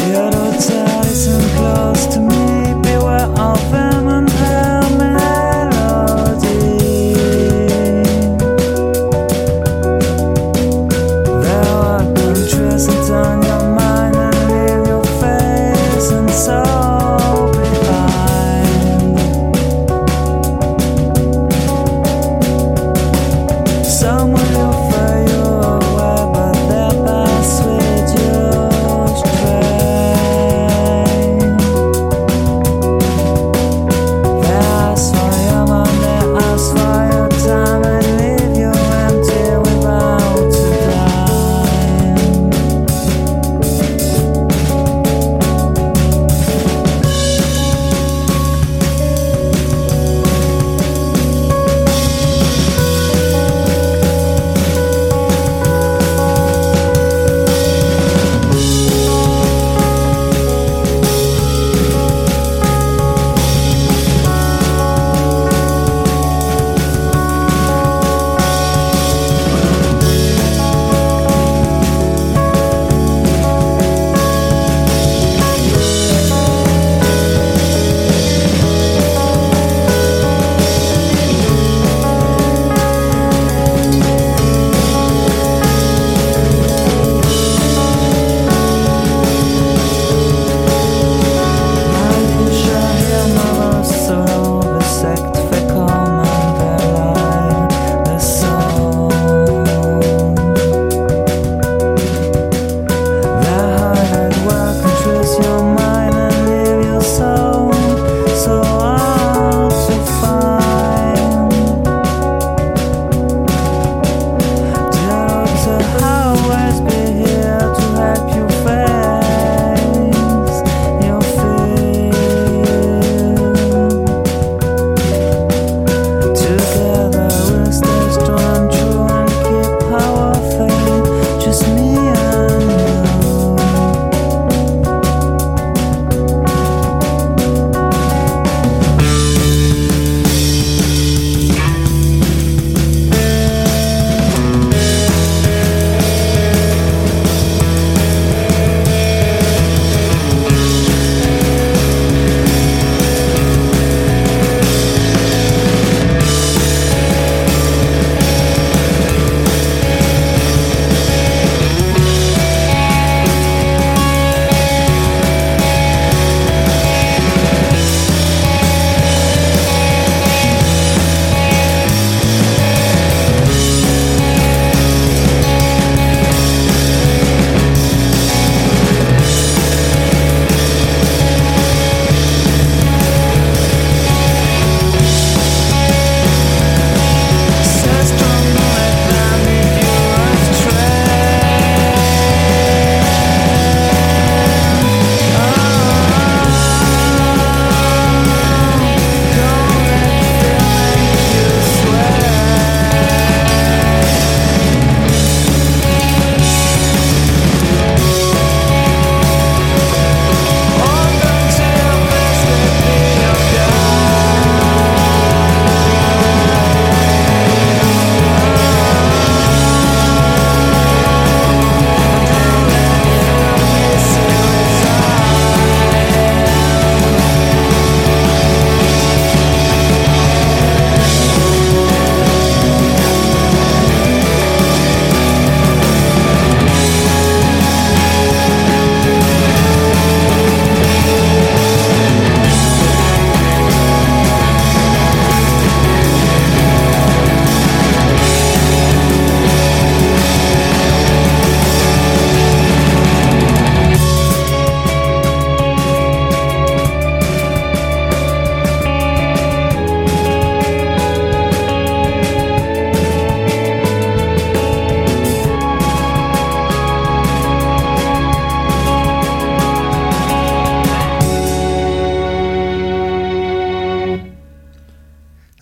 Speaker 10: Listen close to me, beware of them and their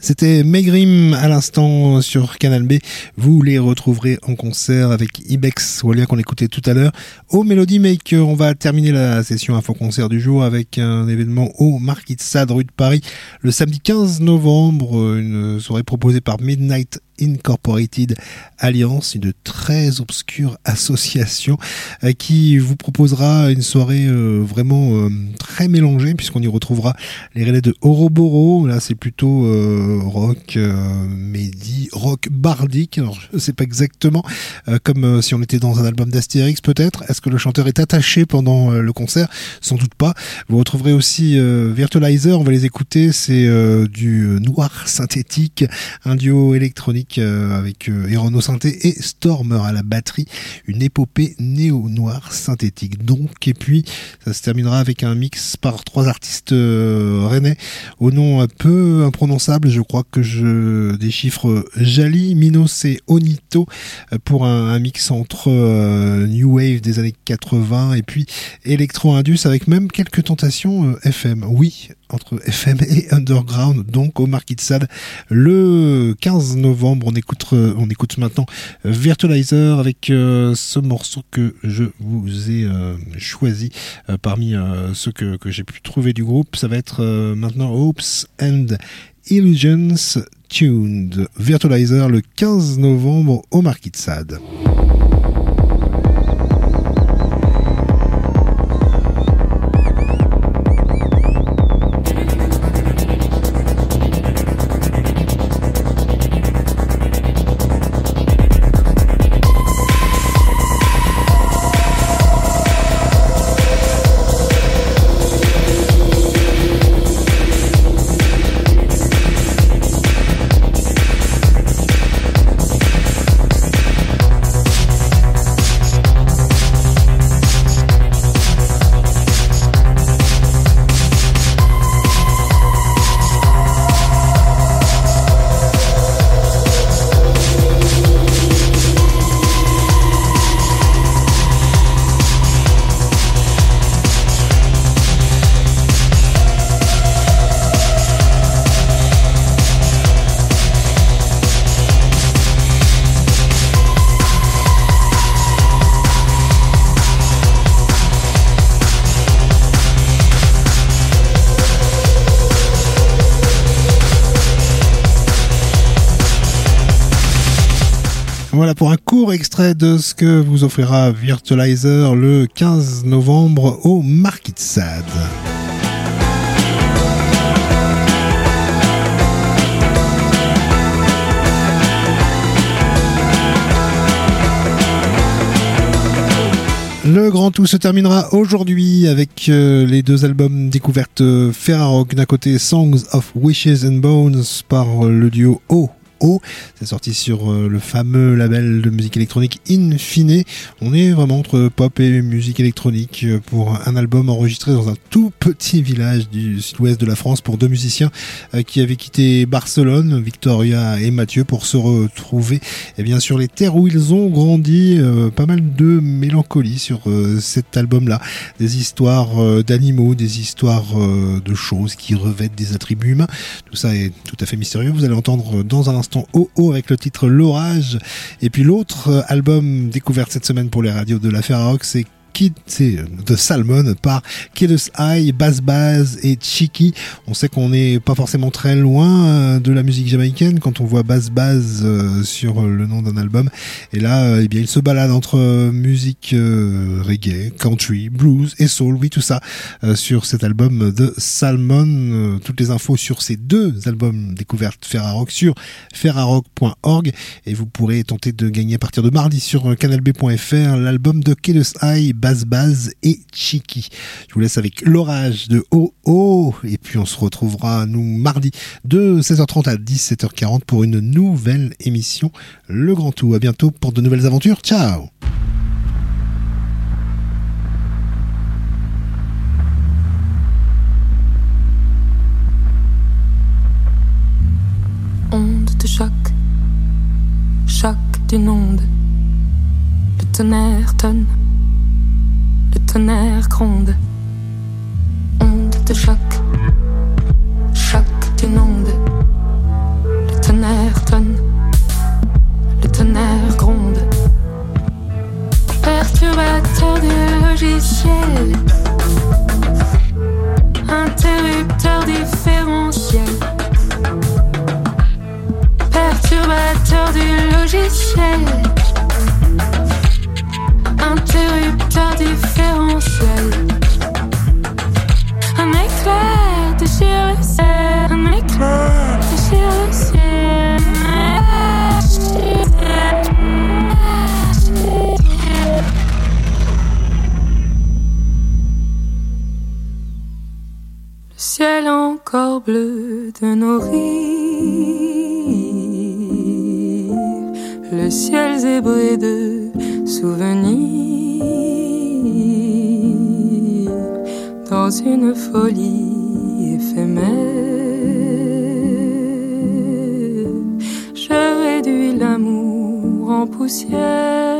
Speaker 3: C'était Megrim à l'instant sur Canal B. Vous les retrouverez en concert avec Ibex Walia qu'on écoutait tout à l'heure au Melody Make. On va terminer la session info-concert du jour avec un événement au Marquis de Sade, rue de Paris, le samedi quinze novembre. Une soirée proposée par Midnight Incorporated Alliance, une très obscure association euh, qui vous proposera une soirée euh, vraiment euh, très mélangée, puisqu'on y retrouvera les relais de Oroboro. Là c'est plutôt euh, rock euh, midi, rock bardique. Alors je sais pas exactement, euh, comme euh, si on était dans un album d'Astérix peut-être. Est-ce que le chanteur est attaché pendant euh, le concert? Sans doute pas. Vous retrouverez aussi euh, Virtualizer, on va les écouter, c'est euh, du noir synthétique, un duo électronique avec euh, Eron au synthé et Stormer à la batterie, une épopée néo-noire synthétique donc. Et puis ça se terminera avec un mix par trois artistes euh, rennais au nom un peu imprononçable, je crois que je déchiffre Jali, Minos et Onito pour un, un mix entre euh, New Wave des années quatre-vingts et puis électro-indus avec même quelques tentations euh, F M. Oui, entre F M et Underground, donc au Marquis de Sade le quinze novembre. On écoute, on écoute maintenant Virtualizer avec euh, ce morceau que je vous ai euh, choisi euh, parmi euh, ceux que, que j'ai pu trouver du groupe. Ça va être euh, maintenant Hopes and Illusions Tuned. Virtualizer le quinze novembre au Marquis de Sade. Voilà pour un court extrait de ce que vous offrira Virtualizer le quinze novembre au Marquis de Sade. Le grand tout se terminera aujourd'hui avec euh, les deux albums découvertes euh, Ferrarock, d'un côté Songs of Wishes and Bones par euh, le duo O. O. C'est sorti sur euh, le fameux label de musique électronique Infine. On est vraiment entre pop et musique électronique euh, pour un album enregistré dans un tout petit village du sud-ouest de la France pour deux musiciens euh, qui avaient quitté Barcelone, Victoria et Mathieu, pour se retrouver et bien sur les terres où ils ont grandi. Euh, pas mal de mélancolie sur euh, cet album-là. Des histoires euh, d'animaux, des histoires euh, de choses qui revêtent des attributs humains. Tout ça est tout à fait mystérieux. Vous allez entendre dans un instant O O avec le titre L'Orage. Et puis l'autre album découvert cette semaine pour les radios de la Ferrarock, c'est Kid, c'est The Salmon par Kidus Eye, Baz Baz et Cheeky. On sait qu'on n'est pas forcément très loin de la musique jamaïcaine quand on voit Baz Baz euh, sur le nom d'un album. Et là, euh, eh bien, il se balade entre euh, musique euh, reggae, country, blues et soul, oui, tout ça euh, sur cet album The Salmon. Euh, toutes les infos sur ces deux albums découvertes Ferrarock sur ferrarock point org, et vous pourrez tenter de gagner à partir de mardi sur canal b point f r l'album de Kidus Eye, Baz Baz et Cheeky. Je vous laisse avec L'Orage de O O, et puis on se retrouvera nous mardi de seize heures trente à dix-sept heures quarante pour une nouvelle émission Le Grand Tout. À bientôt pour de nouvelles aventures. Ciao.
Speaker 11: Onde de choc, choc d'une onde, le tonnerre tonne, le tonnerre gronde. Onde de choc, choc d'une onde, compteur différentiel. Un éclair déchire le ciel, un éclair déchire le ciel. Le ciel encore bleu de nos rires, le ciel zébré de souvenirs, dans une folie éphémère, je réduis l'amour en poussière.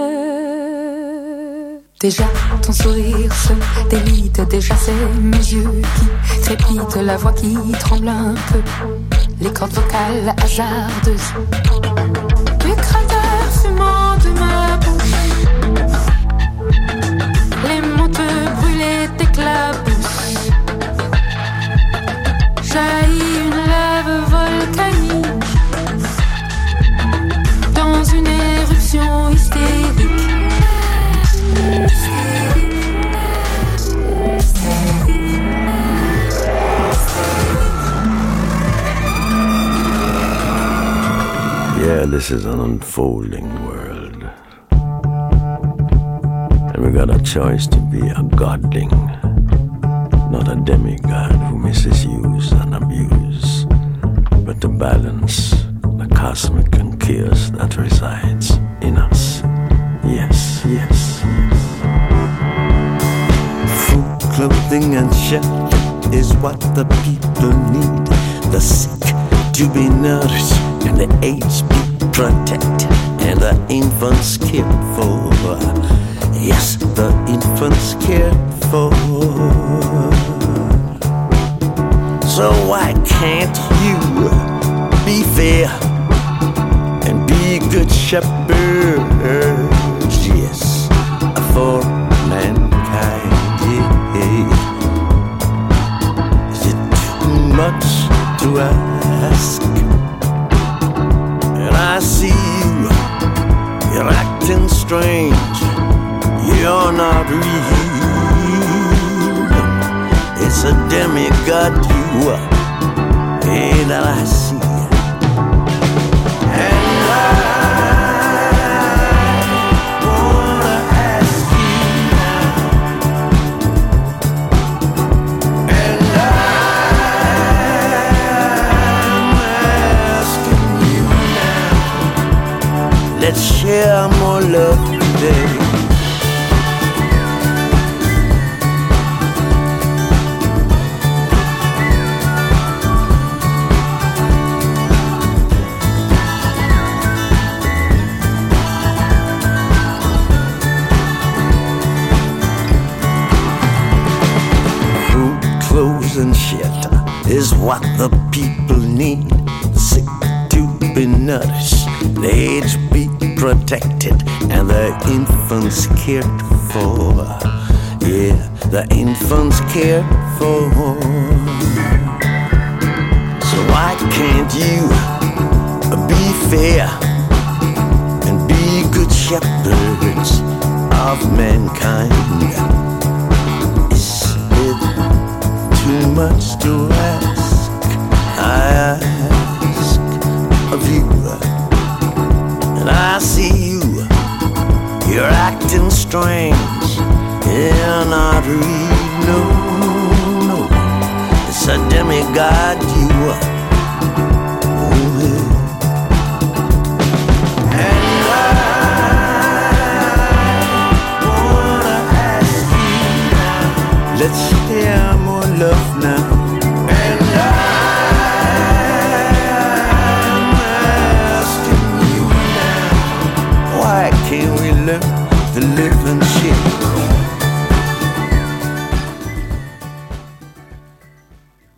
Speaker 11: Déjà ton sourire se délite, déjà c'est mes yeux qui trépitent, la voix qui tremble un peu, les cordes vocales hasardeuses, les cratères fumants de ma bouche, les mots te brûlés t'éclaboussent, jaillit une lave volcanique dans une éruption hystérique.
Speaker 12: Yeah, this is an unfolding world. And we got a choice to be a godling, not a demigod who misses and abuse, but to balance the cosmic and chaos that resides in us. Yes, yes, yes.
Speaker 13: Food, clothing, and shelter is what the people need. The sick to be nourished, and the aged be protected, and the infants cared for. Yes, the infants cared for. So why can't you be fair and be good shepherds? Yes, for mankind. Yeah. Is it too much to ask? And I see you, you're acting strange, you're not real. It's a demigod you are, and I see. And I wanna ask you now, and I'm asking you now. Let's share more love today. And shelter is what the people need. The sick to be nourished, the aged be protected, and the infants cared for. Yeah, the infants cared for. So why can't you be fair and be good shepherds of mankind? Too much to ask, I ask of you, and I see you, you're acting strange, you're not real, no, no, it's a demigod you are,